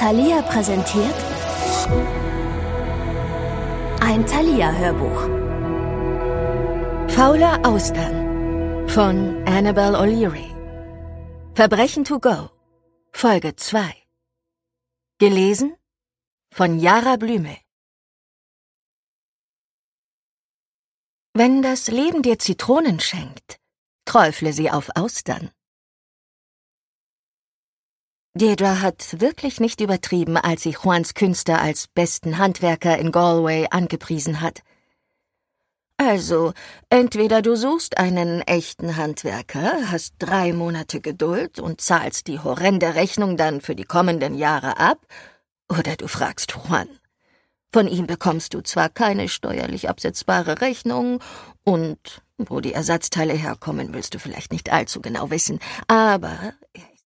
Thalia präsentiert ein Thalia-Hörbuch. Faule Austern von Annabel O'Leary. Verbrechen to go, Folge 2. Gelesen von Jara Blümel. Wenn das Leben dir Zitronen schenkt, träufle sie auf Austern. Deirdre hat wirklich nicht übertrieben, als sie Juans Künste als besten Handwerker in Galway angepriesen hat. Also, entweder du suchst einen echten Handwerker, hast 3 Monate Geduld und zahlst die horrende Rechnung dann für die kommenden Jahre ab, oder du fragst Juan. Von ihm bekommst du zwar keine steuerlich absetzbare Rechnung und wo die Ersatzteile herkommen, willst du vielleicht nicht allzu genau wissen, aber